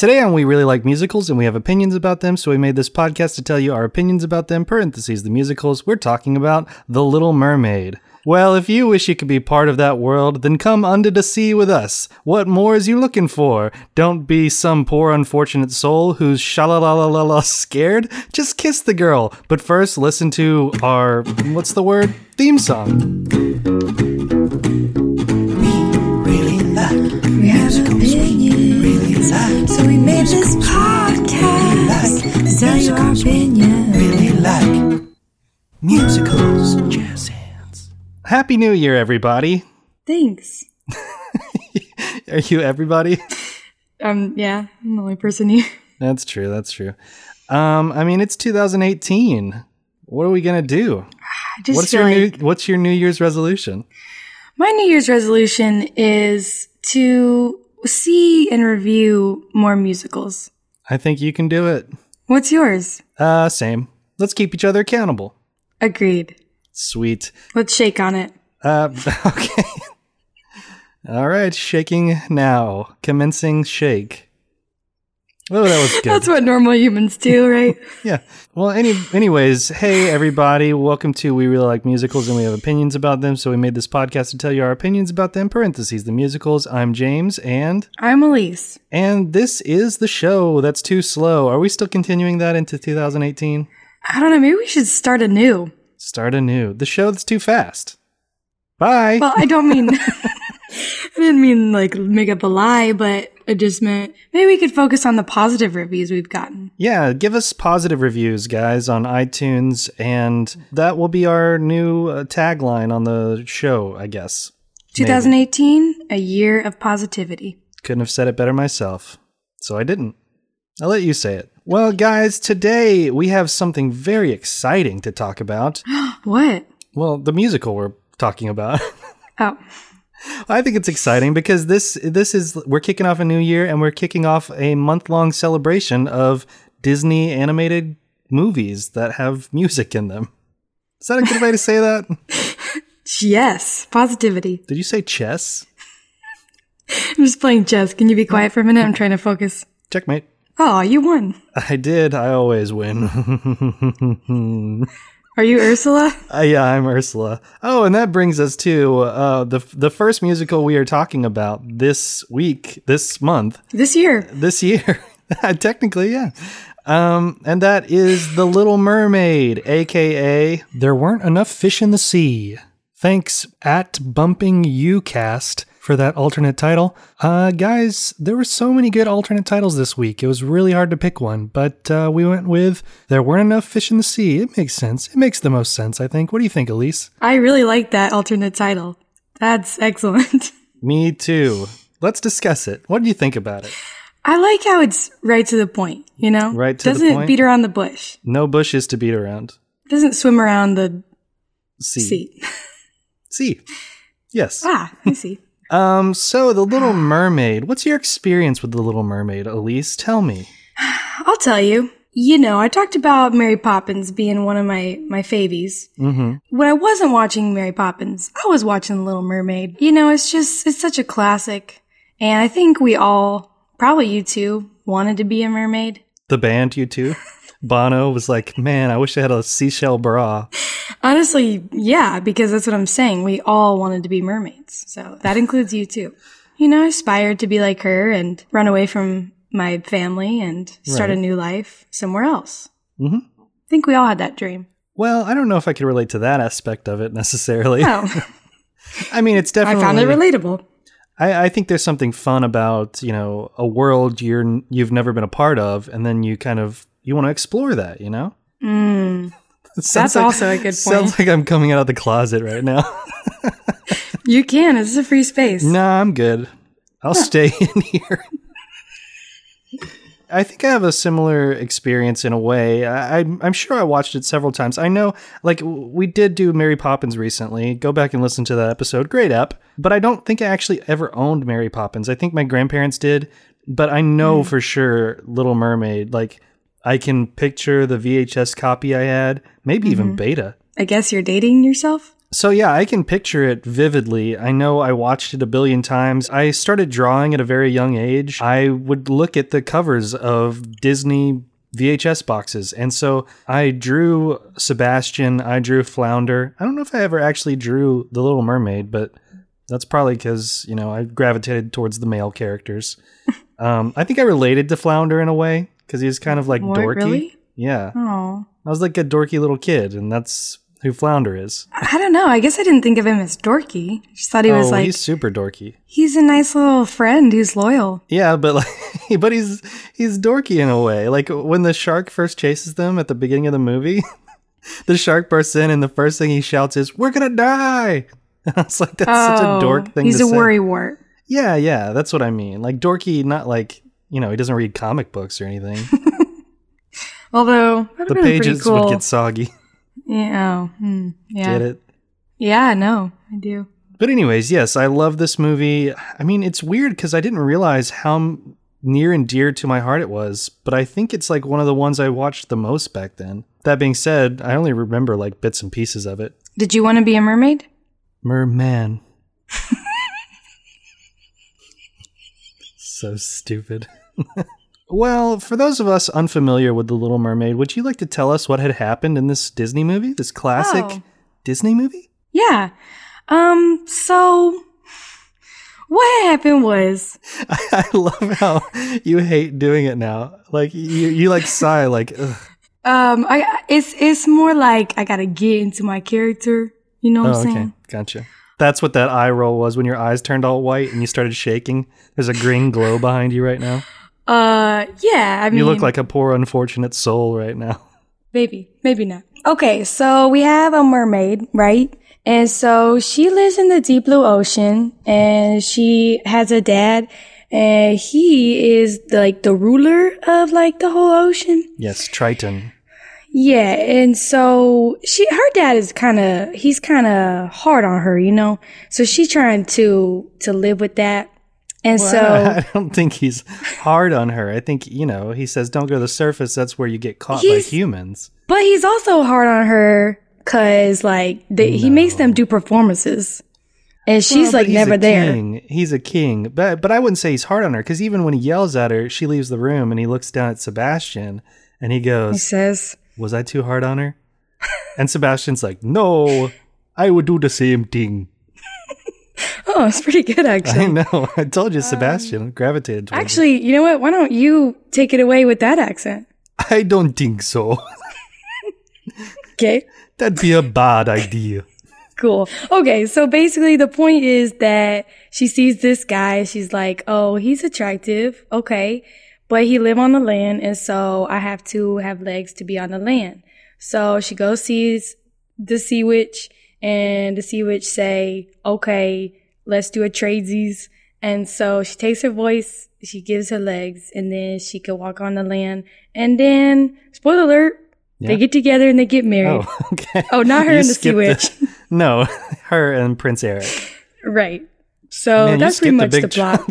Today on We Really Like Musicals, and we have opinions about them, so we made this podcast to tell you our opinions about them, parentheses, the musicals. We're talking about The Little Mermaid. Well, if you wish you could be part of that world, then come under the sea with us. What more is you looking for? Don't be some poor unfortunate soul who's sha-la-la-la-la scared. Just kiss the girl. But first, listen to our, what's the word? Theme song. We have opinions, so we made this podcast to tell you our opinions. Really like musicals. Jazz hands. Happy New Year, everybody. Thanks. Are you everybody? Yeah, I'm the only person here. That's true. I mean, it's 2018. What are we gonna do? What's your New Year's resolution? My New Year's resolution is to see and review more musicals. I think you can do it. What's yours? Same. Let's keep each other accountable. Agreed. Sweet. Let's shake on it. Okay. All right, shaking now. Commencing shake. Oh, that was good. That's what normal humans do, right? Yeah. Well, anyways, hey, everybody. Welcome to We Really Like Musicals, and we have opinions about them, so we made this podcast to tell you our opinions about them, parentheses, the musicals. I'm James, and... I'm Elise. And this is the show that's too slow. Are we still continuing that into 2018? I don't know. Maybe we should start anew. Start anew. The show that's too fast. Bye. Well, I don't mean... I didn't mean, like, make up a lie, but I just meant maybe we could focus on the positive reviews we've gotten. Yeah, give us positive reviews, guys, on iTunes, and that will be our new tagline on the show, I guess. 2018, a year of positivity. Couldn't have said it better myself, so I didn't. I'll let you say it. Well, guys, today we have something very exciting to talk about. What? Well, the musical we're talking about. Oh. I think it's exciting because we're kicking off a new year, and we're kicking off a month-long celebration of Disney animated movies that have music in them. Is that a good way to say that? Yes, positivity. Did you say chess? I'm just playing chess. Can you be quiet for a minute? I'm trying to focus. Checkmate. Oh, you won. I did. I always win. Are you Ursula? Yeah, I'm Ursula. Oh, and that brings us to the first musical we are talking about this month. This year. Technically, yeah. And that is The Little Mermaid, a.k.a. There Weren't Enough Fish in the Sea. Thanks, @BumpingUcast, for that alternate title. Guys, there were so many good alternate titles this week. It was really hard to pick one, but we went with There Weren't Enough Fish in the Sea. It makes sense. It makes the most sense, I think. What do you think, Elise? I really like that alternate title. That's excellent. Me too. Let's discuss it. What do you think about it? I like how it's right to the point, you know? Right to the point? Doesn't beat around the bush. No bushes to beat around. Doesn't swim around the sea. Sea. Yes. Ah, I see. So The Little Mermaid. What's your experience with The Little Mermaid, Elise? Tell me. I'll tell you. You know, I talked about Mary Poppins being one of my favies. Mm-hmm. When I wasn't watching Mary Poppins, I was watching The Little Mermaid. You know, it's such a classic. And I think we all, probably you too, wanted to be a mermaid. The band, you too? Bono was like, man, I wish I had a seashell bra. Honestly, yeah, because that's what I'm saying. We all wanted to be mermaids. So that includes you too. You know, I aspired to be like her and run away from my family and start a new life somewhere else. Mm-hmm. I think we all had that dream. Well, I don't know if I could relate to that aspect of it necessarily. No. I mean, it's definitely... I found it relatable. I think there's something fun about, you know, a world you've never been a part of, and then you want to explore that, you know? That's also a good point. Sounds like I'm coming out of the closet right now. You can. It's a free space. Nah, I'm good. I'll stay in here. I think I have a similar experience in a way. I'm sure I watched it several times. I know, like, we did do Mary Poppins recently. Go back and listen to that episode. Great app. But I don't think I actually ever owned Mary Poppins. I think my grandparents did. But I know for sure Little Mermaid. Like, I can picture the VHS copy I had. Maybe even beta. I guess you're dating yourself? So yeah, I can picture it vividly. I know I watched it a billion times. I started drawing at a very young age. I would look at the covers of Disney VHS boxes. And so I drew Sebastian, I drew Flounder. I don't know if I ever actually drew The Little Mermaid, but that's probably because, I gravitated towards the male characters. I think I related to Flounder in a way because he was kind of like dorky. Really? Yeah. Oh. I was like a dorky little kid, and that's who Flounder is. I don't know. I guess I didn't think of him as dorky. I just thought he was like... he's super dorky. He's a nice little friend who's loyal. Yeah, but but he's dorky in a way. Like when the shark first chases them at the beginning of the movie, the shark bursts in and the first thing he shouts is, "We're gonna die!" And I was like, that's such a dork thing to say. He's a worrywart. Yeah, that's what I mean. Like dorky, not like, he doesn't read comic books or anything. Although, that the would pages pretty cool. would get soggy. Yeah. Yeah. Get it? Yeah, no, I do. But anyways, yes, I love this movie. I mean, it's weird because I didn't realize how near and dear to my heart it was, but I think it's like one of the ones I watched the most back then. That being said, I only remember like bits and pieces of it. Did you want to be a mermaid? Merman. So stupid. Well, for those of us unfamiliar with The Little Mermaid, would you like to tell us what had happened in this Disney movie? This classic Disney movie? Yeah. So what happened was... I love how you hate doing it now. Like, you like sigh, like, ugh. It's more like I gotta get into my character. You know what I'm saying? Okay. Gotcha. That's what that eye roll was when your eyes turned all white and you started shaking. There's a green glow behind you right now. Yeah, I mean... You look like a poor, unfortunate soul right now. Maybe not. Okay, so we have a mermaid, right? And so she lives in the deep blue ocean and she has a dad and he is the ruler of like the whole ocean. Yes, Triton. Yeah, and so her dad is he's kind of hard on her, So she's trying to live with that. And I don't think he's hard on her. I think, he says, don't go to the surface. That's where you get caught by humans. But he's also hard on her because, he makes them do performances. And she's, never there. He's a king. But I wouldn't say he's hard on her because even when he yells at her, she leaves the room and he looks down at Sebastian and he says, was I too hard on her? And Sebastian's like, no, I would do the same thing. Oh, it's pretty good, actually. I know. I told you, Sebastian gravitated towards Actually, you know what? Why don't you take it away with that accent? I don't think so. Okay. That'd be a bad idea. Cool. Okay, so basically the point is that she sees this guy. She's like, oh, he's attractive. Okay. But he live on the land, and so I have to have legs to be on the land. So she goes sees the sea witch, and the sea witch say, okay, let's do a tradesies. And so she takes her voice, she gives her legs, and then she can walk on the land. And then, spoiler alert, they get together and they get married. Oh, okay. Oh, not her and the sea witch. No, her and Prince Eric. Right. So that's pretty much the plot.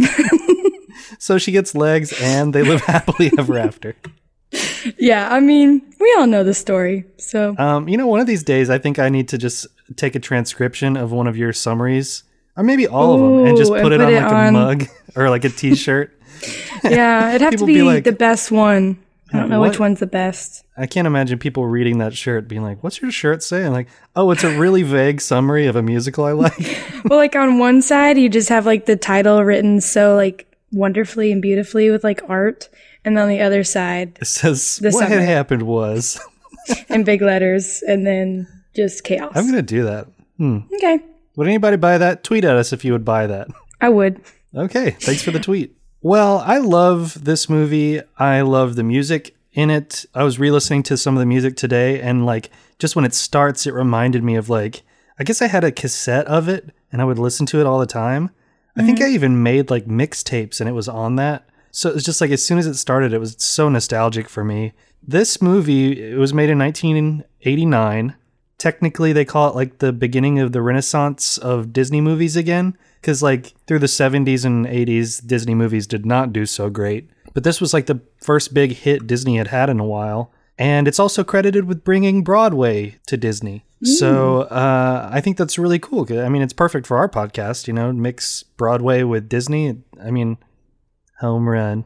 So she gets legs and they live happily ever after. Yeah, I mean, we all know the story. So, one of these days, I think I need to just take a transcription of one of your summaries, or maybe all of them, and just put it on a mug or like a T-shirt. Yeah, it'd have to be like, the best one. I don't know which one's the best. I can't imagine people reading that shirt being like, what's your shirt say? And like, oh, it's a really vague summary of a musical I like. Well, on one side, you just have the title written so wonderfully and beautifully with art. And on the other side, it says what had happened was. In big letters, and then just chaos. I'm going to do that. Okay. Would anybody buy that? Tweet at us if you would buy that. I would. Okay. Thanks for the tweet. Well, I love this movie. I love the music in it. I was re-listening to some of the music today, and just when it starts, it reminded me of I guess I had a cassette of it, and I would listen to it all the time. I think I even made mixtapes, and it was on that. So it was just as soon as it started, it was so nostalgic for me. This movie, it was made in 1989. Technically, they call it the beginning of the Renaissance of Disney movies again. Because through the 70s and 80s, Disney movies did not do so great. But this was the first big hit Disney had in a while. And it's also credited with bringing Broadway to Disney. So I think that's really cool. 'Cause, I mean, it's perfect for our podcast, you know, mix Broadway with Disney. I mean, home run.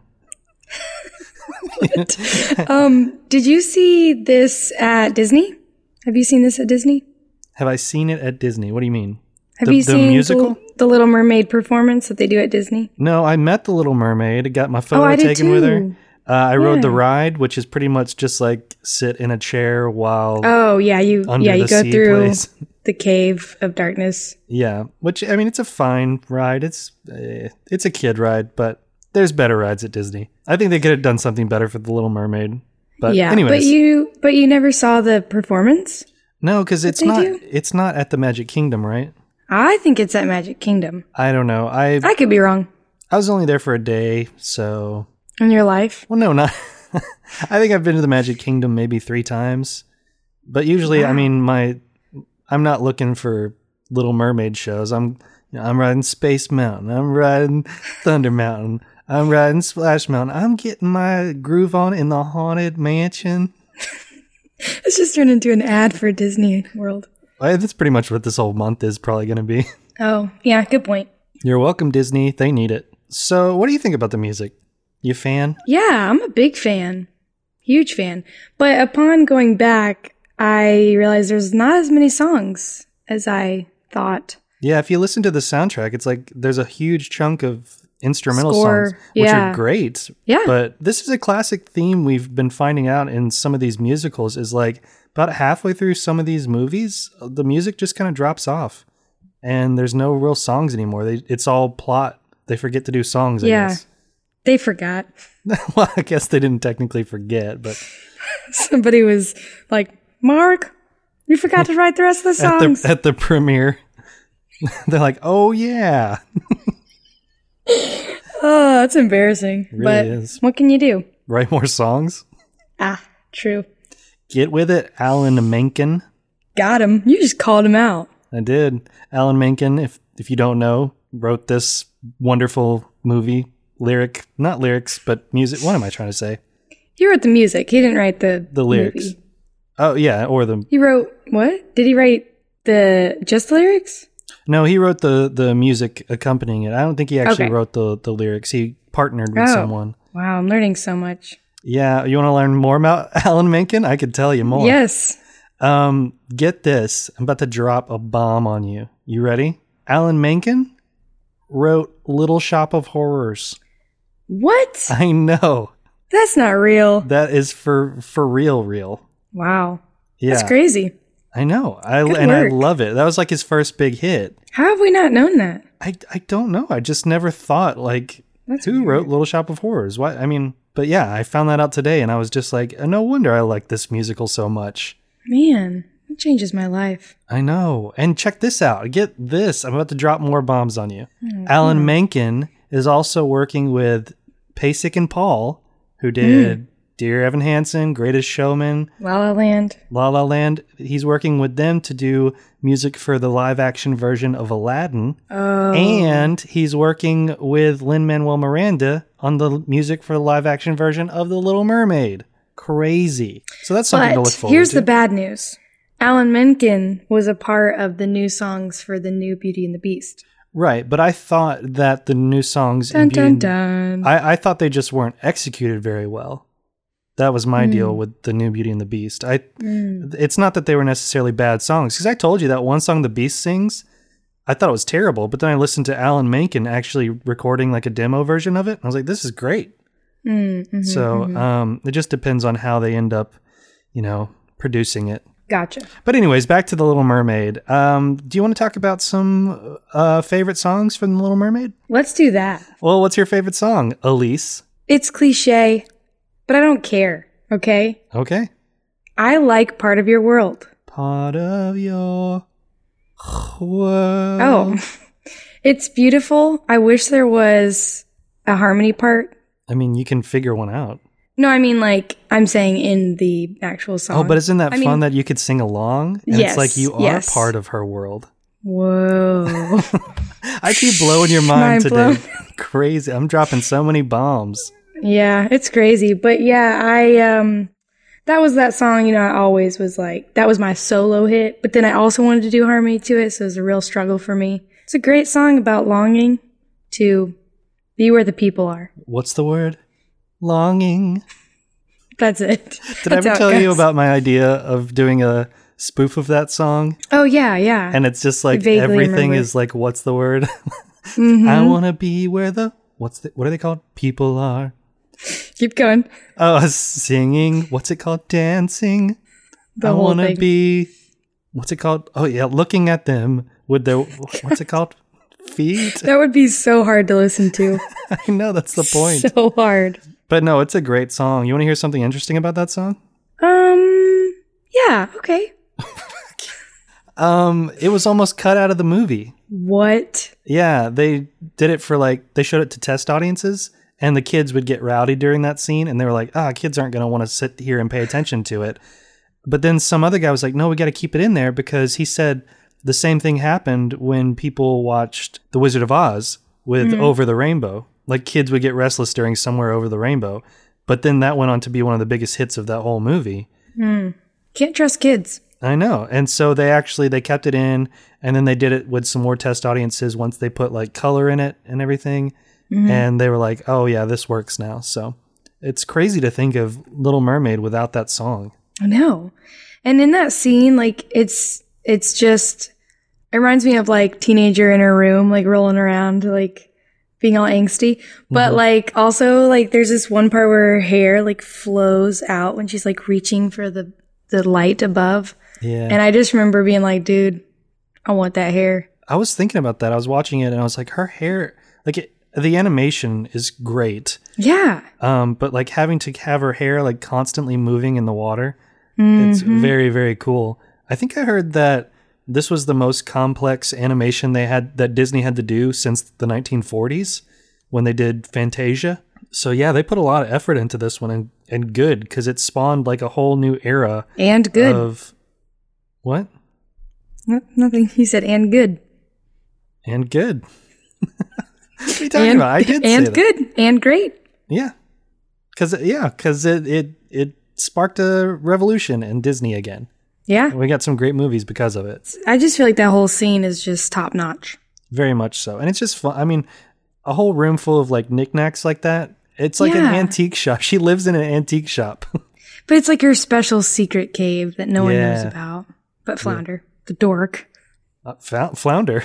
Did you see this at Disney? Have you seen this at Disney? Have I seen it at Disney? What do you mean? Have you seen the musical? the Little Mermaid performance that they do at Disney? No, I met the Little Mermaid. Got my photo I did taken with her. too. I rode the ride, which is pretty much just like sit in a chair while Oh yeah, you Under the go Sea through plays. the cave of darkness. Yeah, which I mean, it's a fine ride. It's a kid ride, but there's better rides at Disney. I think they could have done something better for the Little Mermaid. But Yeah, anyways, but you never saw the performance? no, because they do? it's not at the Magic Kingdom, right? I think it's at Magic Kingdom. I don't know. I I could be wrong. was only there for a day, so In your life? well, no, not. I think I've been to the Magic Kingdom maybe 3 times, but usually, I mean, I'm not looking for Little Mermaid shows. I'm riding Space Mountain. I'm riding Thunder Mountain. I'm riding Splash Mountain. I'm getting my groove on in the Haunted Mansion. It's just turned into an ad for Disney World. That's pretty much what this whole month is probably going to be. Oh, yeah, good point. You're welcome, Disney. They need it. So, what do you think about the music? You a fan? Yeah, I'm a big fan. Huge fan. But upon going back, I realized there's not as many songs as I thought. Yeah, if you listen to the soundtrack, it's like there's a huge chunk of instrumental Score, songs, which yeah. are great. Yeah. But this is a classic theme we've been finding out in some of these musicals is like about halfway through some of these movies, the music just kind of drops off and there's no real songs anymore. It's all plot. They forget to do songs, I Yeah. guess. They forgot. Well, I guess they didn't technically forget, but Somebody was like, Mark, you forgot to write the rest of the songs. at the premiere, they're like, oh yeah. Oh, that's embarrassing. Really but is. what can you do? Write more songs. Ah, true. Get with it, Alan Menken. Got him. You just called him out. I did. Alan Menken, if you don't know, wrote this wonderful movie. Not lyrics, but music. What am I trying to say? He wrote the music. He didn't write the lyrics. movie. Oh, yeah, or the... He wrote what? Did he write just the lyrics? No, he wrote the music accompanying it. I don't think he actually Okay. wrote the lyrics. He partnered with someone. Wow, I'm learning so much. Yeah, you want to learn more about Alan Menken? I could tell you more. Yes. Get this. I'm about to drop a bomb on you. You ready? Alan Menken wrote Little Shop of Horrors. What? I know. That's not real. That is for real. Wow. Yeah. That's crazy. I know. I Good I work. love it. That was like his first big hit. How have we not known that? I don't know. I just never thought like That's who weird. wrote Little Shop of Horrors? What I mean, but yeah, I found that out today and I was just like, no wonder I like this musical so much. Man, that changes my life. I know. And check this out. Get this. I'm about to drop more bombs on you. Mm-hmm. Alan Menken is also working with Pasek and Paul, who did Dear Evan Hansen, Greatest Showman, La La Land. La La Land. He's working with them to do music for the live action version of Aladdin. Oh. And he's working with Lin-Manuel Miranda on the music for the live action version of The Little Mermaid. Crazy. So that's something to look But forward here's to. the bad news. Alan Menken was a part of the new songs for the new Beauty and the Beast. Right, but I thought that the new songs Dun in Beauty dun and- dun. I thought they just weren't executed very well. That was my deal with the new Beauty and the Beast. It's not that they were necessarily bad songs, because I told you that one song the Beast sings, I thought it was terrible, but then I listened to Alan Menken actually recording like a demo version of it, and I was like, this is great. So it just depends on how they end up, producing it. Gotcha. But anyways, back to The Little Mermaid. Do you want to talk about some favorite songs from The Little Mermaid? Let's do that. Well, what's your favorite song, Elise? It's cliche, but I don't care, okay? Okay. I like Part of Your World. Part of your world. Oh, it's beautiful. I wish there was a harmony part. I mean, you can figure one out. No, I mean, like, I'm saying in the actual song. Oh, but isn't that I fun mean- that you could sing along? And Yes, it's like you are yes. part of her world. Whoa. I keep blowing your mind Mind today. blown. Crazy. I'm dropping so many bombs. Yeah, it's crazy. But yeah, That was that song, I always was like, that was my solo hit, but then I also wanted to do harmony to it, so it was a real struggle for me. It's a great song about longing to be where the people are. What's the word? Longing. That's it. Did I ever tell you about my idea of doing a spoof of that song? Oh, yeah. And it's just like vaguely everything remember. is like, what's the word? I want to be where what are they called? People are. Keep going. Oh, I was singing. What's it called? Dancing. The I whole want to thing. be. What's it called? Oh yeah, looking at them with their. What's it called? Feet. That would be so hard to listen to. I know that's the point. So hard. But no, it's a great song. You want to hear something interesting about that song? Yeah, okay. It was almost cut out of the movie. What? Yeah, they did it for they showed it to test audiences, and the kids would get rowdy during that scene, and they were like, kids aren't going to want to sit here and pay attention to it. But then some other guy was like, no, we got to keep it in there because he said the same thing happened when people watched The Wizard of Oz with Over the Rainbow. Like kids would get restless during Somewhere Over the Rainbow. But then that went on to be one of the biggest hits of that whole movie. Can't trust kids. I know. And so they kept it in, and then they did it with some more test audiences once they put color in it and everything. And they were like, oh yeah, this works now. So it's crazy to think of Little Mermaid without that song. I know. And in that scene, it's just, it reminds me of teenager in her room, rolling around, being all angsty. But also there's this one part where her hair flows out when she's reaching for the light above. Yeah. And I just remember being like, dude, I want that hair. I was thinking about that. I was watching it and I was like, her hair, the animation is great. Yeah. But having to have her hair constantly moving in the water, it's very, very cool. I think I heard that this was the most complex animation that Disney had to do since the 1940s when they did Fantasia. So yeah, they put a lot of effort into this one and good, because it spawned a whole new era. And good. Of what? Nothing. He said, and good. And good. What are you talking about? I did say and that. good. And great. Yeah. Because it sparked a revolution in Disney again. Yeah. We got some great movies because of it. I just feel like that whole scene is just top notch. Very much so. And it's just fun. I mean, a whole room full of knickknacks like that. It's like an antique shop. She lives in an antique shop. But it's her special secret cave that no one knows Yeah. about. But Flounder, the dork. Flounder.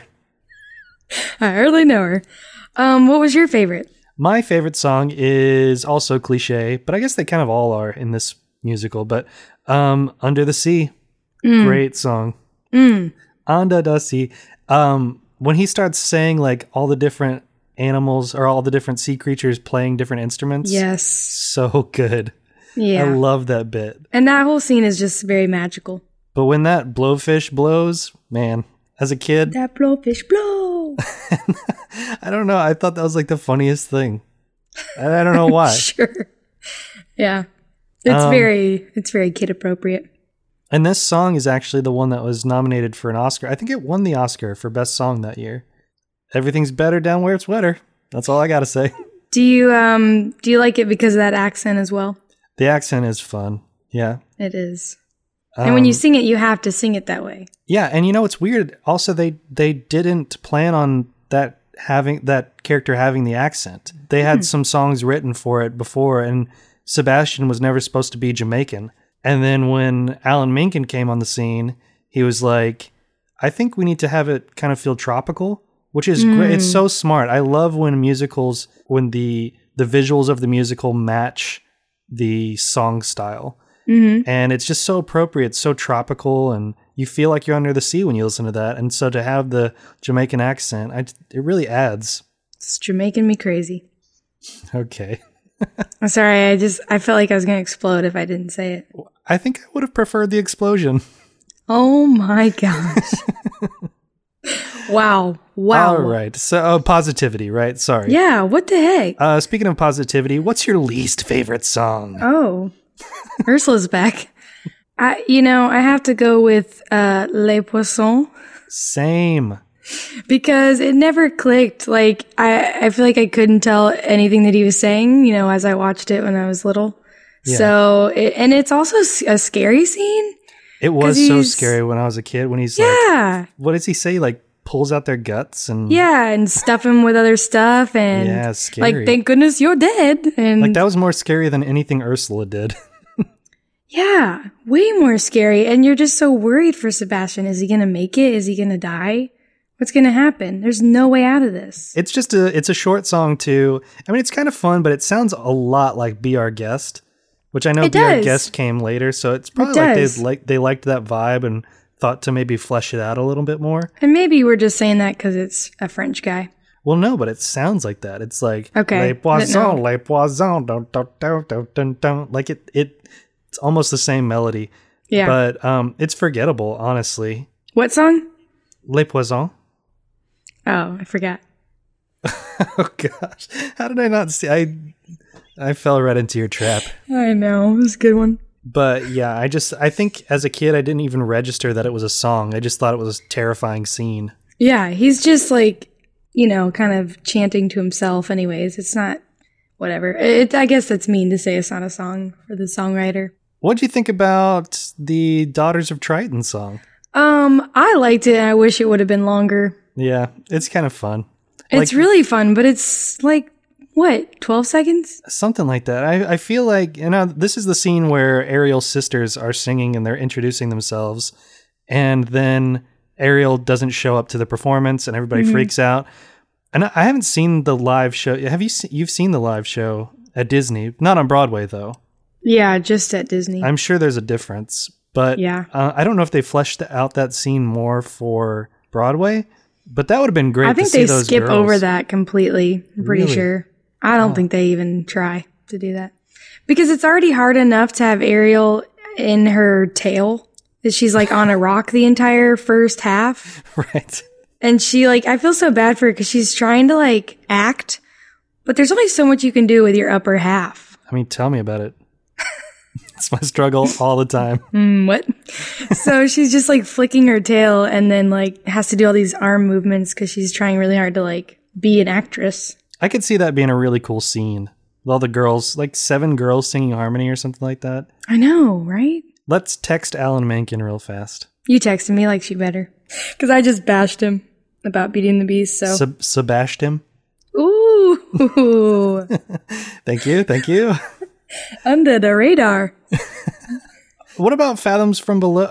I hardly know her. What was your favorite? My favorite song is also cliche, but I guess they kind of all are in this musical. But Under the Sea. Great song. Under the Sea. When he starts saying all the different animals or all the different sea creatures playing different instruments. Yes. So good. Yeah. I love that bit. And that whole scene is just very magical. But when that blowfish blows, man, as a kid, That blowfish blow. I don't know. I thought that was the funniest thing. And I don't know why. Sure. Yeah. It's very kid appropriate. And this song is actually the one that was nominated for an Oscar. I think it won the Oscar for Best Song that year. Everything's better down where it's wetter. That's all I got to say. Do you like it because of that accent as well? The accent is fun. Yeah. It is. And when you sing it, you have to sing it that way. Yeah, and it's weird. Also, they didn't plan on that character having the accent. They had some songs written for it before, and Sebastian was never supposed to be Jamaican. And then when Alan Menken came on the scene, he was like, I think we need to have it kind of feel tropical, which is great. It's so smart. I love when musicals, when the visuals of the musical match the song style. And it's just so appropriate, so tropical, and you feel like you're under the sea when you listen to that. And so to have the Jamaican accent, it really adds. It's Jamaican me crazy. Okay. I'm sorry. I felt like I was going to explode if I didn't say it. I think I would have preferred the explosion. Oh my gosh. Wow. All right. So positivity, right? Sorry. Yeah. What the heck? Speaking of positivity, what's your least favorite song? Oh, Ursula's back. I have to go with Les Poissons Same. because it never clicked. I feel like I couldn't tell anything that he was saying, as I watched it when I was little. Yeah. So, and it's also a scary scene. It was 'Cause so he's- scary when I was a kid when he's like, Yeah. what does he say? Like pulls out their guts and Yeah, and stuff him with other stuff. And Yeah, it's scary. like, thank goodness you're dead. And like that was more scary than anything Ursula did. yeah, way more scary. And you're just so worried for Sebastian. Is he going to make it? Is he going to die? What's going to happen? There's no way out of this. It's just it's a short song too. I mean, it's kind of fun, but it sounds a lot like Be Our Guest, which I know It Be Our does. Guest came later, so it's probably does. they liked that vibe and thought to maybe flesh it out a little bit more. And maybe we're just saying that because it's a French guy. Well, no, but it sounds like that. It's like Okay, Les Poissons, but no. Les Poissons, dun, dun, dun, dun, dun, dun. Like it's almost the same melody. Yeah. But it's forgettable, honestly. What song? Les Poissons. Oh, I forgot. Oh gosh, how did I not see? I fell right into your trap. I know. It was a good one. But yeah, I think as a kid I didn't even register that it was a song. I just thought it was a terrifying scene. Yeah, he's just like, kind of chanting to himself anyways. It's not, whatever. I guess that's mean to say it's not a song for the songwriter. What'd you think about the Daughters of Triton song? I liked it and I wish it would have been longer. Yeah, it's kind of fun. It's really fun, but it's like, what, 12 seconds? Something like that. I feel like, this is the scene where Ariel's sisters are singing and they're introducing themselves. And then Ariel doesn't show up to the performance and everybody freaks out. And I haven't seen the live show. Have you you've seen the live show at Disney? Not on Broadway, though. Yeah, just at Disney. I'm sure there's a difference. But Yeah. I don't know if they fleshed out that scene more for Broadway. But that would have been great I to think see they those skip girls. over that completely. I'm pretty Really? sure. I don't think they even try to do that. Because it's already hard enough to have Ariel in her tail. That she's like on a rock the entire first half. Right. And she I feel so bad for her because she's trying to act. But there's only so much you can do with your upper half. I mean, tell me about it. It's my struggle all the time. What? So she's just flicking her tail and then has to do all these arm movements because she's trying really hard to be an actress. I could see that being a really cool scene. With all the girls, 7 girls singing harmony or something like that. I know, right? Let's text Alan Menken real fast. You texted me like she better. Because I just bashed him about Beauty and the Beast, so. Sebastian. Ooh. Thank you. Under the radar. What about Fathoms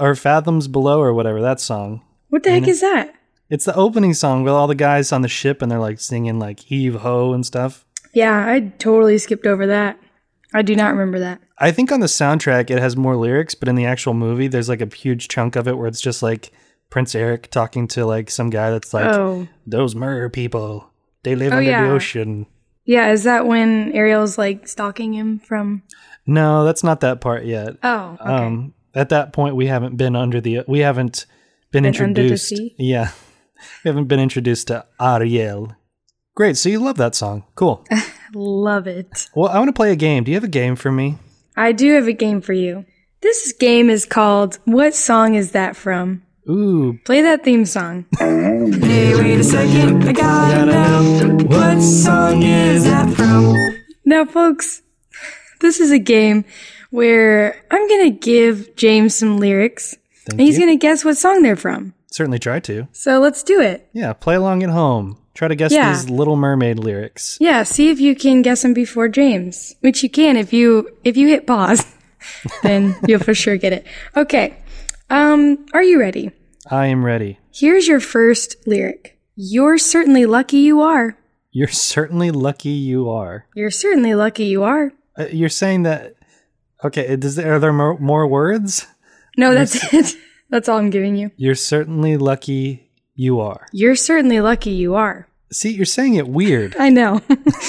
Below or whatever, that song? What the heck is that? It's the opening song with all the guys on the ship and they're singing heave ho and stuff. Yeah, I totally skipped over that. I do not remember that. I think on the soundtrack it has more lyrics, but in the actual movie there's a huge chunk of it where it's just Prince Eric talking to some guy that's Oh. those mer people, they live under yeah. the ocean. Yeah, is that when Ariel's stalking him from? No, that's not that part yet. Oh, okay. At that point we haven't been Under the introduced. sea? Yeah. We haven't been introduced to Ariel. Great, so you love that song. Cool. Love it. Well, I want to play a game. Do you have a game for me? I do have a game for you. This game is called What Song Is That From? Ooh, Play that theme song. Hey, wait a second, I gotta know. What song is that from? Now, folks, this is a game where I'm going to give James some lyrics, and he's you. going to guess what song they're from. Certainly try to. So let's do it. Yeah, play along at home. Try to guess Yeah. these Little Mermaid lyrics. Yeah, see if you can guess them before James, which you can if you hit pause. Then you'll for sure get it. Okay. Are you ready? I am ready. Here's your first lyric. You're certainly lucky you are. You're certainly lucky you are. You're certainly lucky you are. You're saying that... Okay, are there more words? No, that's it. That's all I'm giving you. You're certainly lucky you are. You're certainly lucky you are. See, you're saying it weird. I know.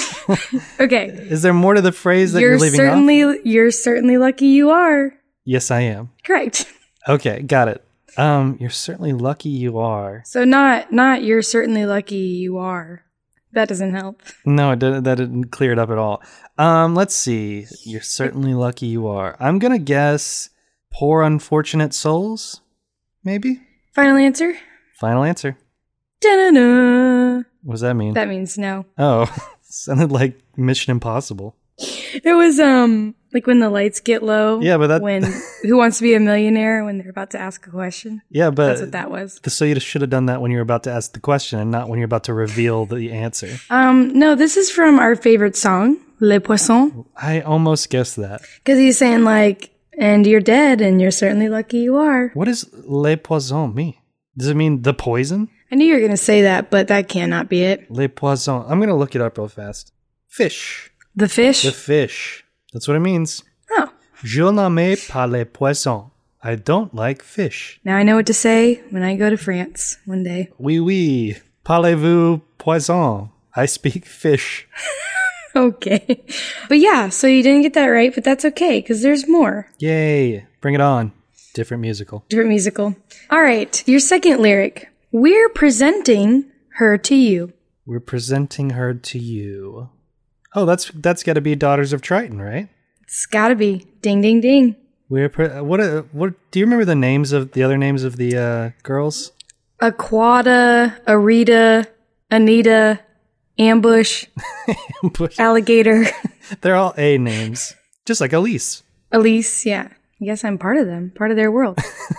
Okay. Is there more to the phrase that you're leaving off? You're certainly lucky you are. Yes, I am. Correct. Okay, got it. You're certainly lucky you are. So not you're certainly lucky you are. That doesn't help. No, that didn't clear it up at all. Let's see. You're certainly lucky you are. I'm gonna guess poor unfortunate souls, maybe? Final answer? Final answer. Da-na-na. What does that mean? That means no. Oh, sounded like Mission Impossible. It was like when the lights get low. Yeah, but that- when Who Wants to Be a Millionaire when they're about to ask a question. Yeah, but That's what that was. So you should have done that when you were about to ask the question and not when you're about to reveal the answer. No, this is from our favorite song, Les Poissons. I almost guessed that. Because he's saying like, and you're dead, and you're certainly lucky you are. What does les poissons mean? Does it mean the poison? I knew you were going to say that, but that cannot be it. Les poissons. I'm going to look it up real fast. Fish. The fish? The fish. That's what it means. Oh. Je n'aime pas les poissons. I don't like fish. Now I know what to say when I go to France one day. Oui, oui. Parlez-vous poisson? I speak fish. Okay. But yeah, so you didn't get that right, but that's okay, because there's more. Yay. Bring it on. Different musical. Different musical. All right, your second lyric. We're presenting her to you. We're presenting her to you. Oh, that's got to be Daughters of Triton, right? It's gotta be. Ding, ding, ding. What do you remember the other names of the girls? Aquata, Arita, Anita, Ambush, Alligator, They're all A names. Just like Elise. Elise, yeah. I guess I'm part of them, part of their world.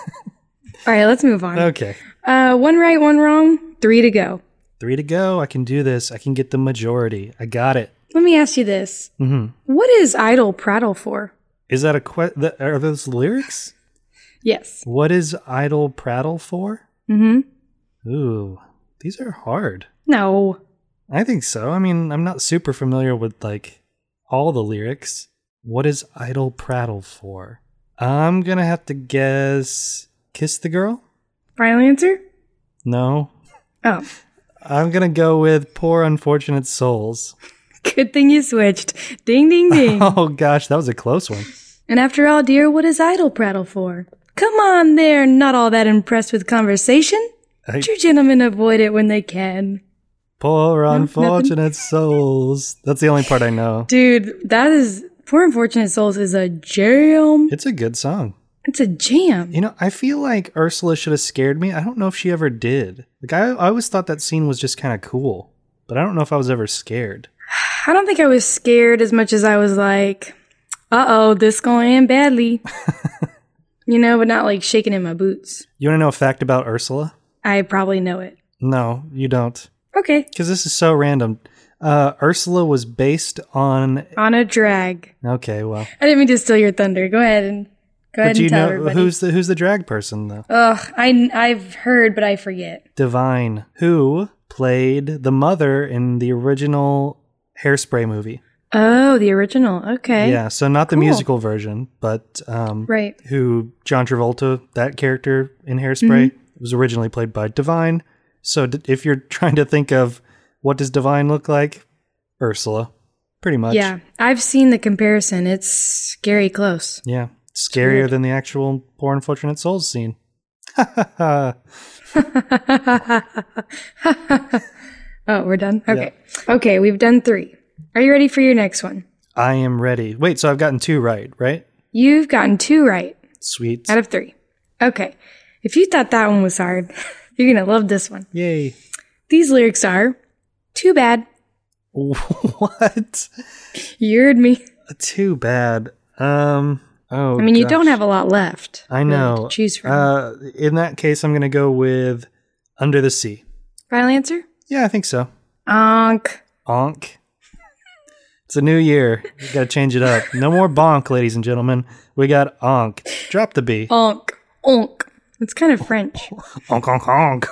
All right, let's move on. Okay. One right, one wrong, 3 to go. 3 to go. I can do this. I can get the majority. I got it. Let me ask you this. Mm-hmm. What is idle prattle for? Is that are those lyrics? Yes. What is idle prattle for? Mm-hmm. Ooh, these are hard. No. I think so. I mean, I'm not super familiar with like all the lyrics. What is idle prattle for? I'm gonna have to guess Kiss the Girl? Final answer? No. Oh. I'm gonna go with Poor Unfortunate Souls. Good thing you switched. Ding, ding, ding. Oh gosh, that was a close one. And after all, dear, what is idle prattle for? Come on there, not all that impressed with conversation. True gentlemen avoid it when they can. Poor No, Unfortunate Souls. That's the only part I know. Dude, that is... Poor Unfortunate Souls is a jam. It's a good song. It's a jam. You know, I feel like Ursula should have scared me. I don't know if she ever did. Like, I always thought that scene was just kind of cool, but I don't know if I was ever scared. I don't think I was scared as much as I was like, uh-oh, this gonna end badly. You know, but not like shaking in my boots. You want to know a fact about Ursula? I probably know it. No, you don't. Okay. Because this is so random. Ursula was based on... On a drag. Okay, well. I didn't mean to steal your thunder. Go ahead and But do you tell know everybody. who's the drag person, though? Ugh, I've heard, but I forget. Divine, who played the mother in the original Hairspray movie. Oh, the original. Okay. Yeah, so not the Cool. musical version, but Right. who John Travolta, that character in Hairspray, Mm-hmm. was originally played by Divine. So if you're trying to think of what does Divine look like, Ursula, pretty much. Yeah, I've seen the comparison. It's scary close. Yeah, scarier weird. than the actual Poor Unfortunate Souls scene. Oh, we're done? Okay. Okay, we've done 3. Are you ready for your next one? I am ready. Wait, so I've gotten 2 right? You've gotten 2 right Sweet. out of 3. Okay. If you thought that one was hard, you're going to love this one. Yay. These lyrics are, too bad. What? You heard me. Too bad. Oh, I mean, you gosh. don't have a lot left. I really, know. to choose from. In that case, I'm going to go with Under the Sea. Final answer? Yeah, I think so. Onk. Onk. It's a new year. We got to change it up. No more bonk, ladies and gentlemen. We got onk. Drop the B. Onk. Onk. It's kind of French. Onk, onk, onk.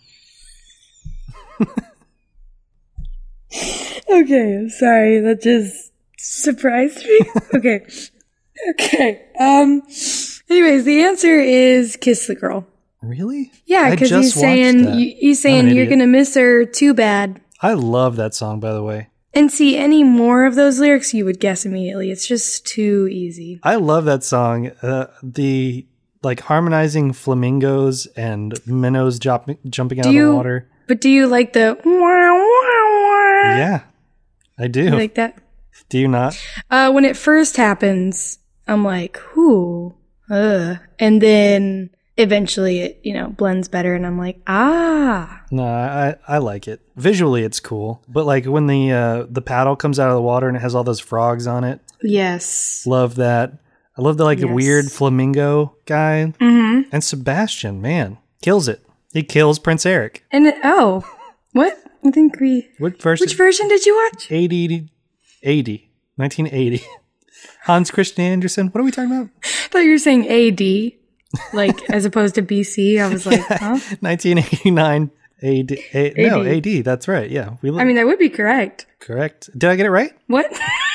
Okay, I'm sorry. That just surprised me. Okay. Okay. Anyways, the answer is Kiss the Girl. Really? Yeah, I because just he's watched saying that. he's I'm an saying you're idiot. gonna miss her. Too bad. I love that song, by the way. And see, any more of those lyrics, you would guess immediately. It's just too easy. I love that song. The like harmonizing flamingos and minnows jumping out of the water. But do you like the wah, wah, wah? Yeah, I do. You like that? Do you not? When it first happens, I'm like, whoo, and then eventually it, blends better and I'm like, ah. No, I like it. Visually, it's cool. But like when the paddle comes out of the water and it has all those frogs on it. Yes. Love that. I love the the weird flamingo guy. Mm-hmm. And Sebastian, man, kills it. He kills Prince Eric. And what? I think Which version did you watch? 1980. Hans Christian Andersen. What are we talking about? I thought you were saying AD, like as opposed to BC. I was like, huh? 1989 AD. No, AD. That's right. Yeah. That would be correct. Correct. Did I get it right? What?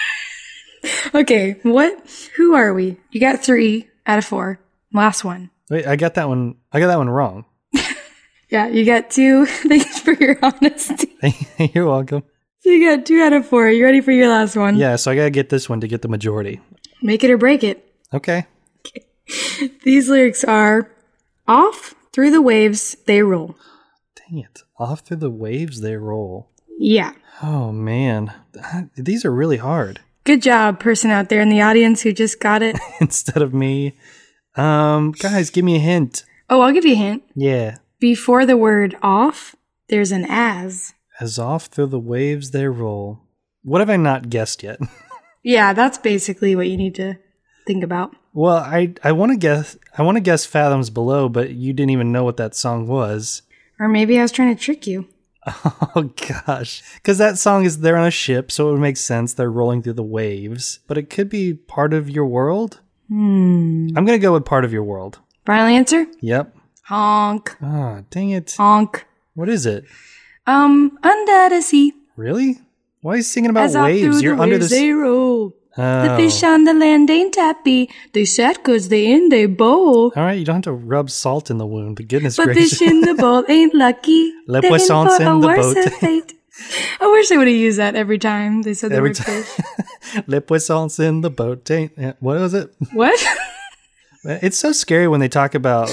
Okay. What? Who are we? You got 3 out of 4. Last one. Wait, I got that one wrong. Yeah, you got 2. Thanks for your honesty. You're welcome. So you got 2 out of 4. You ready for your last one? Yeah, so I gotta get this one to get the majority. Make it or break it. Okay. These lyrics are, off through the waves they roll. Dang it. Off through the waves they roll. Yeah. Oh, man. These are really hard. Good job, person out there in the audience who just got it. Instead of me. Guys, give me a hint. Oh, I'll give you a hint. Yeah. Before the word off, there's an as. As off through the waves they roll. What have I not guessed yet? Yeah, that's basically what you need to think about. Well, I want to guess Fathoms Below, but you didn't even know what that song was. Or maybe I was trying to trick you. Oh gosh. Because that song is they're on a ship, so it would make sense they're rolling through the waves. But it could be Part of Your World? I'm going to go with Part of Your World. Final answer? Yep. Honk. Ah, dang it. Honk. What is it? Under the sea. Really? Why are you singing about As I waves? through You're the under the waves sea. they roll. Oh. The fish on the land ain't happy. They sad 'cause they in their bowl. All right, you don't have to rub salt in the wound, but goodness But gracious. fish in the bowl ain't lucky. Le They're poissons for a in the worse boat. fate. I wish they would have used that every time they said the Every word time. fish. Le poissons in the boat. What was it? What? It's so scary when they talk about,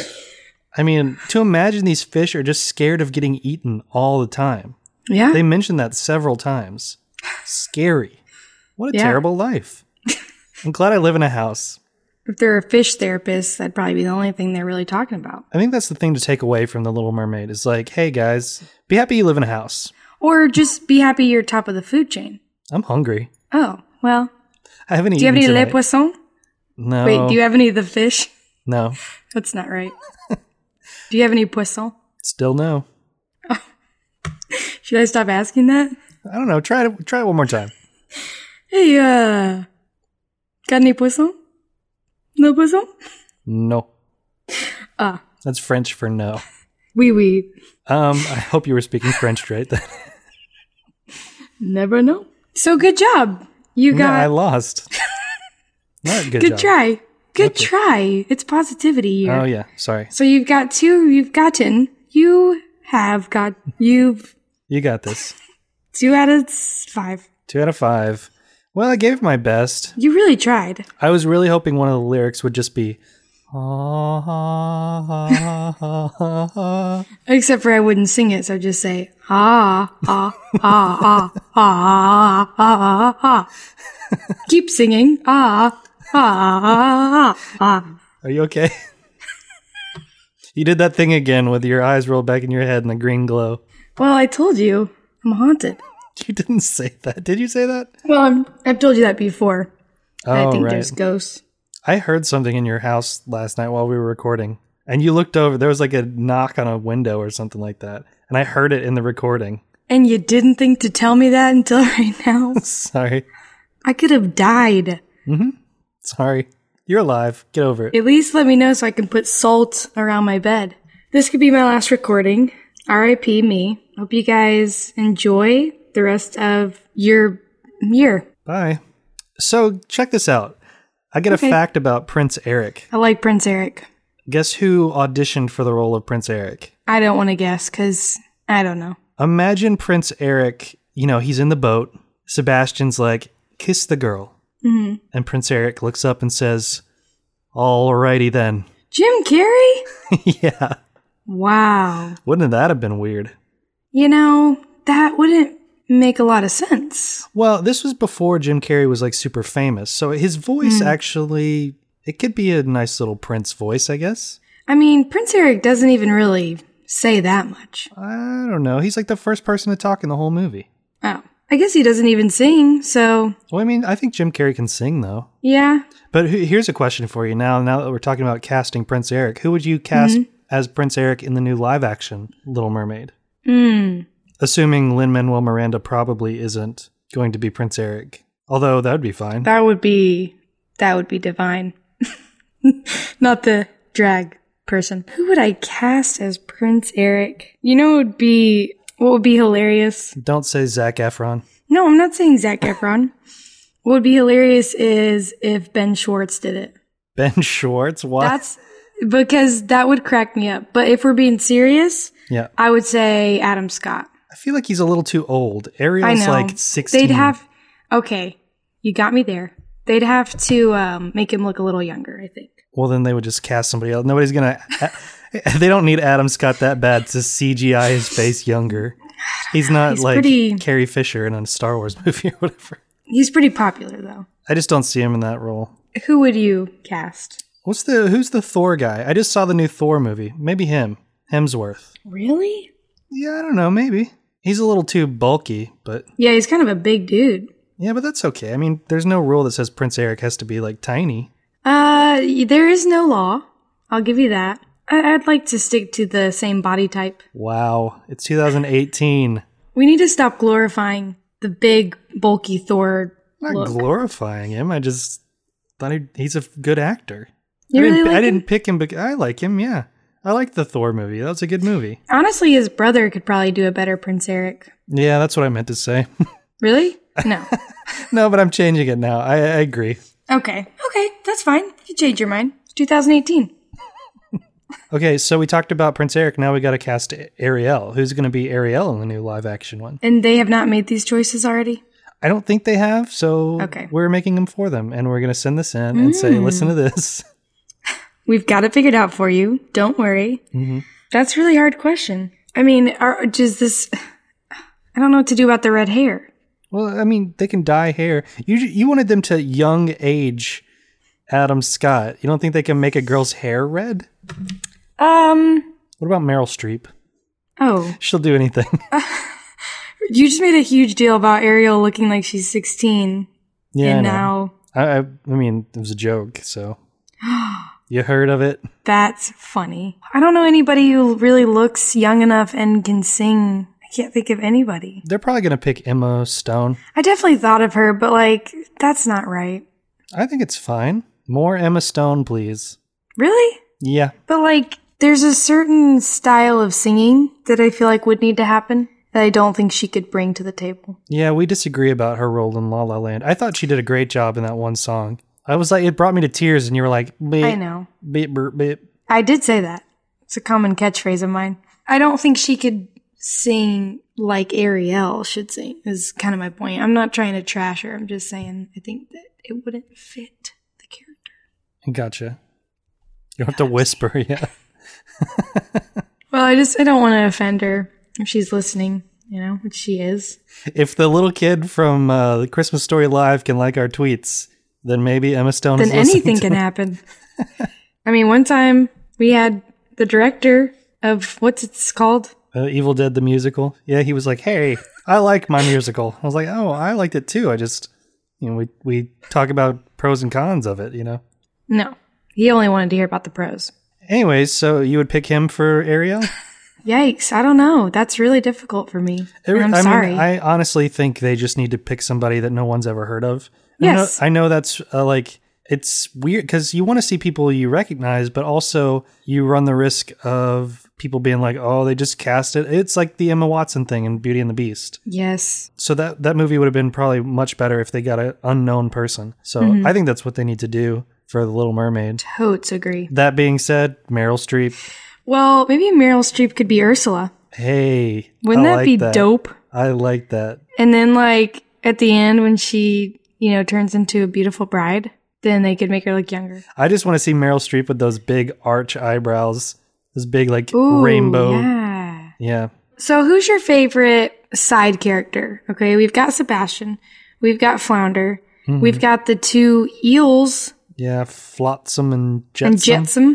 to imagine these fish are just scared of getting eaten all the time. Yeah. They mentioned that several times. Scary. What a Yeah. terrible life. I'm glad I live in a house. If they're a fish therapist, that'd probably be the only thing they're really talking about. I think that's the thing to take away from The Little Mermaid is like, hey guys, be happy you live in a house. Or just be happy you're top of the food chain. I'm hungry. Oh, well. I haven't Do you have eaten any tonight. le poisson? No. Wait, do you have any of the fish? No. That's not right. Do you have any poisson? Still no. Should I stop asking that? I don't know. Try it one more time. Hey, got any poisson? No poisson? No. Ah. That's French for no. Oui, oui. I hope you were speaking French right then. Never know. So good job. You No, I got... lost. Not a good good job. try. Good Okay. try. It's positivity here. Oh yeah, sorry. So you've got 2. You've gotten. You have got. You've You got this. 2 out of 5. 2 out of 5. Well, I gave my best. You really tried. I was really hoping one of the lyrics would just be Except for I wouldn't sing it, so I'd just say ah ah ah ah ah ah ah. Keep singing ah ah ah. Are you okay? You did that thing again with your eyes rolled back in your head and the green glow. Well, I told you I'm haunted. You didn't say that. Did you say that? Well, I've told you that before. I Oh, think right. there's ghosts. I heard something in your house last night while we were recording. And you looked over. There was like a knock on a window or something like that. And I heard it in the recording. And you didn't think to tell me that until right now? Sorry. I could have died. Sorry. You're alive. Get over it. At least let me know so I can put salt around my bed. This could be my last recording. R.I.P. me. Hope you guys enjoy the rest of your year. Bye. So check this out. I get Okay. a fact about Prince Eric. I like Prince Eric. Guess who auditioned for the role of Prince Eric? I don't want to guess because I don't know. Imagine Prince Eric, he's in the boat. Sebastian's like, kiss the girl. Mm-hmm. And Prince Eric looks up and says, alrighty then. Jim Carrey? Yeah. Wow. Wouldn't that have been weird? That wouldn't make a lot of sense. Well, this was before Jim Carrey was like super famous. So his voice actually, it could be a nice little Prince voice, I guess. I mean, Prince Eric doesn't even really say that much. I don't know. He's like the first person to talk in the whole movie. Oh, I guess he doesn't even sing, so Well, I mean, I think Jim Carrey can sing, though. yeah. But here's a question for you now. Now that we're talking about casting Prince Eric, who would you cast as Prince Eric in the new live-action Little Mermaid? Assuming Lin-Manuel Miranda probably isn't going to be Prince Eric. Although, that would be fine. That would be divine. Not the drag person. Who would I cast as Prince Eric? You know what would be hilarious? Don't say Zac Efron. No, I'm not saying Zac Efron. What would be hilarious is if Ben Schwartz did it. Ben Schwartz? What? That's because that would crack me up. But if we're being serious, Yeah. I would say Adam Scott. I feel like he's a little too old. I Ariel's know. like 16. Okay, you got me there. They'd have to make him look a little younger, I think. Well, then they would just cast somebody else. Nobody's going to... They don't need Adam Scott that bad to CGI his face younger. He's not He's like pretty- Carrie Fisher in a Star Wars movie or whatever. He's pretty popular, though. I just don't see him in that role. Who would you cast? Who's the Thor guy? I just saw the new Thor movie. Maybe him. Hemsworth. Really? Yeah, I don't know. Maybe. He's a little too bulky, but... Yeah, he's kind of a big dude. Yeah, but that's okay. I mean, there's no rule that says Prince Eric has to be, like, tiny. There is no law. I'll give you that. I'd like to stick to the same body type. Wow. It's 2018. We need to stop glorifying the big, bulky Thor I'm not look. glorifying him. I just thought he's a good actor. You really like I him? didn't pick him, but I like him, yeah. I like the Thor movie. That was a good movie. Honestly, his brother could probably do a better Prince Eric. Yeah, that's what I meant to say. Really? No. No, but I'm changing it now. I agree. Okay, that's fine. You change your mind. It's 2018. Okay, so we talked about Prince Eric. Now we got to cast Ariel. Who's going to be Ariel in the new live action one? And they have not made these choices already? I don't think they have, so Okay. we're making them for them. And we're going to send this in and say, listen to this. We've got it figured out for you. Don't worry. That's a really hard question. I mean, I don't know what to do about the red hair. Well, I mean, they can dye hair. You wanted them to young age Adam Scott. You don't think they can make a girl's hair red? What about Meryl Streep? Oh, She'll do anything. you just made a huge deal about Ariel looking like she's 16. Yeah, and I know. now I mean, it was a joke, so. You heard of it? that's funny. I don't know anybody who really looks young enough and can sing. I can't think of anybody. They're probably going to pick Emma Stone. I definitely thought of her, but like, that's not right. I think it's fine. More Emma Stone, please. Really? Yeah. But like, there's a certain style of singing that I feel like would need to happen that I don't think she could bring to the table. Yeah, we disagree about her role in La La Land. I thought she did a great job in that one song. I was like, it brought me to tears, and you were like, beep, I know. beep, beep, beep. I did say that. It's a common catchphrase of mine. I don't think she could sing like Ariel should sing, is kind of my point. I'm not trying to trash her. I'm just saying I think that it wouldn't fit the character. Gotcha. You don't have to whisper, yeah. Well, I don't want to offend her if she's listening, which she is. If the little kid from the Christmas Story Live can like our tweets, then maybe Emma Stone Then is listening anything to can them. happen. I mean, one time we had the director of what's it's called? Evil Dead the musical. Yeah, he was like, "Hey, I like my musical." I was like, "Oh, I liked it too. I just, we talk about pros and cons of it, No, he only wanted to hear about the pros. Anyways, so you would pick him for Ariel? Yikes! I don't know. That's really difficult for me. And I'm sorry. I honestly think they just need to pick somebody that no one's ever heard of. Yes. I know that's it's weird because you want to see people you recognize, but also you run the risk of people being like, oh, they just cast it. It's like the Emma Watson thing in Beauty and the Beast. Yes. So that movie would have been probably much better if they got an unknown person. So I think that's what they need to do for The Little Mermaid. Totes agree. That being said, Meryl Streep. Well, maybe Meryl Streep could be Ursula. Hey. Wouldn't I that like be dope? I like that. And then, like, at the end when she, turns into a beautiful bride, then they could make her look younger. I just want to see Meryl Streep with those big arch eyebrows. Those big, Ooh, rainbow. Yeah. Yeah. So who's your favorite side character? Okay, we've got Sebastian. We've got Flounder. We've got the two eels Yeah, Flotsam and Jetsam. and Jetsam.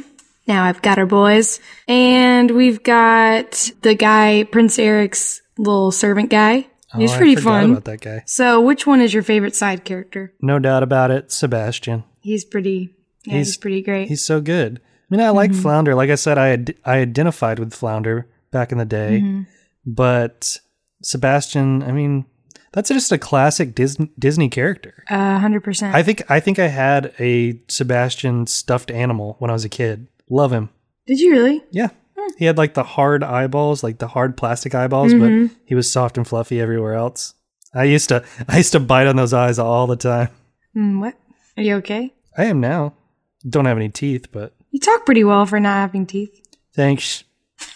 Now I've Got Her Boys. And we've got the guy, Prince Eric's little servant guy. He's pretty I forgot fun. about that guy. So which one is your favorite side character? No doubt about it, Sebastian. He's pretty great. He's so good. I mean, I like Flounder. Like I said, I identified with Flounder back in the day. But Sebastian, I mean, that's just a classic Disney character. 100%. I think I had a Sebastian stuffed animal when I was a kid. Love him. Did you really? Yeah. He had like the hard eyeballs, like the hard plastic eyeballs, but he was soft and fluffy everywhere else. I used to bite on those eyes all the time. What? Are you okay? I am now. Don't have any teeth, but You talk pretty well for not having teeth. thanks.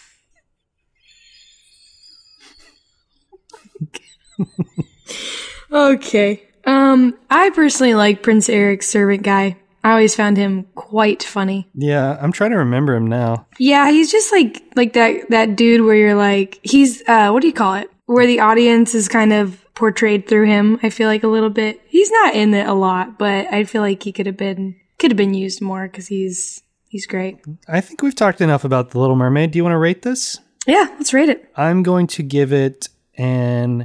Okay. I personally like Prince Eric's servant guy. I always found him quite funny. Yeah, I'm trying to remember him now. Yeah, he's just like that dude where you're like, he's, what do you call it? Where the audience is kind of portrayed through him, I feel like a little bit. He's not in it a lot, but I feel like he could have been used more because he's great. I think we've talked enough about The Little Mermaid. Do you want to rate this? Yeah, let's rate it. I'm going to give it an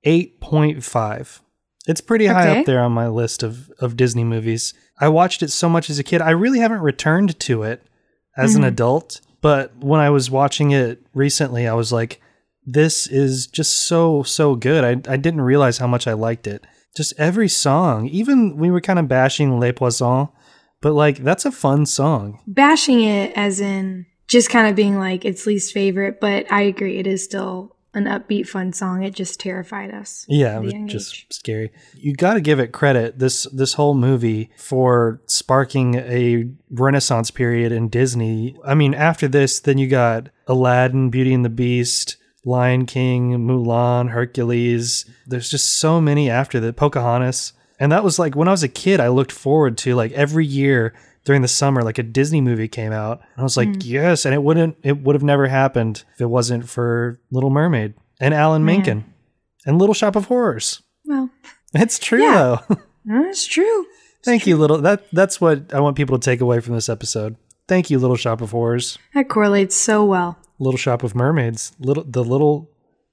8.5. It's pretty high Okay. up there on my list of Disney movies. I watched it so much as a kid. I really haven't returned to it as an adult, but when I was watching it recently, I was like, this is just so good. I didn't realize how much I liked it. Just every song, even we were kind of bashing Les Poissons, but like, that's a fun song. Bashing it as in just kind of being like its least favorite, but I agree, it is still an upbeat, fun song. It just terrified us. Yeah, at it the was young just age. scary. You got to give it credit, this whole movie, for sparking a renaissance period in Disney. I mean, after this, then you got Aladdin, Beauty and the Beast, Lion King, Mulan, Hercules. There's just so many after that, Pocahontas. And that was like, when I was a kid, I looked forward to like every year during the summer, like a Disney movie came out. And I was like, yes. And it would have never happened if it wasn't for Little Mermaid and Alan Menken and Little Shop of Horrors. Well, It's true Yeah. though. that's true. Thank you, that's what I want people to take away from this episode. Thank you, Little Shop of Horrors. That correlates so well. Little Shop of Mermaids. The little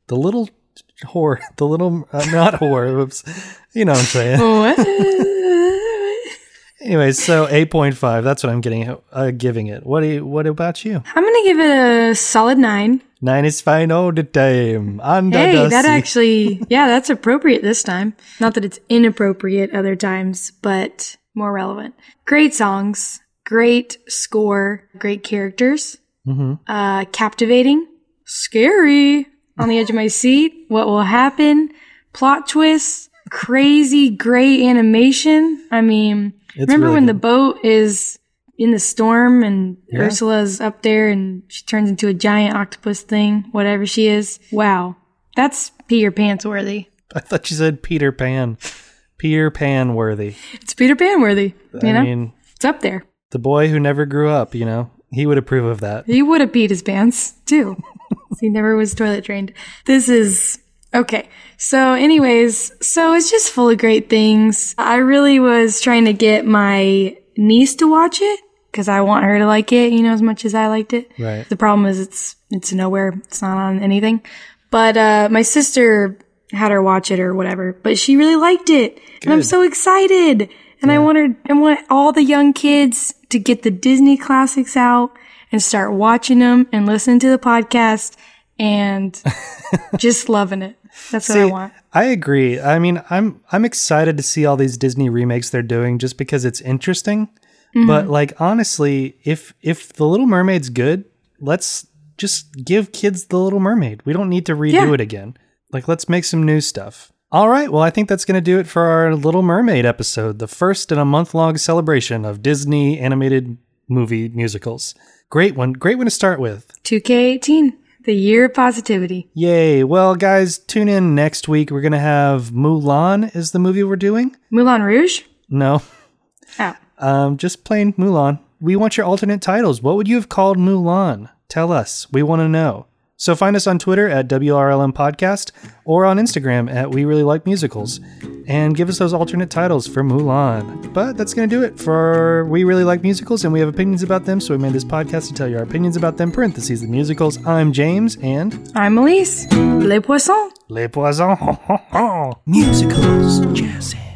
whore. The little not whore. Oops. You know what I'm saying. What? Anyways, so 8.5. That's what I'm giving it. What about you? I'm gonna give it a solid 9. 9 is fine all the time. Under Hey, the that sea. actually, yeah, that's appropriate this time. Not that it's inappropriate other times, but more relevant. Great songs, great score, great characters, captivating, scary, on the edge of my seat, what will happen, plot twists, crazy, great animation. I mean, remember really when the good. boat is in the storm and Yeah. Ursula's up there and she turns into a giant octopus thing, whatever she is. Wow. That's pee your pants worthy. I thought you said Peter Pan. Peter Pan worthy. It's Peter Pan worthy. You know? I mean, It's up there. the boy who never grew up, he would approve of that. He would have peed his pants too. He never was toilet trained. This is okay. So anyways, so it's just full of great things. I really was trying to get my niece to watch it because I want her to like it, as much as I liked it. Right. The problem is it's nowhere. It's not on anything. But my sister had her watch it or whatever, but she really liked it. And I'm Good. so excited. And I want all the young kids to get the Disney classics out and start watching them and listening to the podcast and just loving it. That's what I want. I agree. I mean, I'm excited to see all these Disney remakes they're doing just because it's interesting. But like honestly, if The Little Mermaid's good, let's just give kids The Little Mermaid. We don't need to redo it again. Like, let's make some new stuff. All right. Well, I think that's going to do it for our Little Mermaid episode, the first in a month-long celebration of Disney animated movie musicals. Great one to start with. 2K18, the year of positivity. Yay. Well, guys, tune in next week. We're going to have Mulan is the movie we're doing. Moulin Rouge? No. Oh. Just plain Mulan. We want your alternate titles. What would you have called Mulan? Tell us. We want to know. So find us on Twitter at WRLM Podcast or on Instagram at We Really Like Musicals. And give us those alternate titles for Mulan. But that's going to do it for We Really Like Musicals, and we have opinions about them, so we made this podcast to tell you our opinions about them, parentheses, the musicals. I'm James, and... I'm Elise. Les Poissons. Les Poissons. Musicals, jazz hands.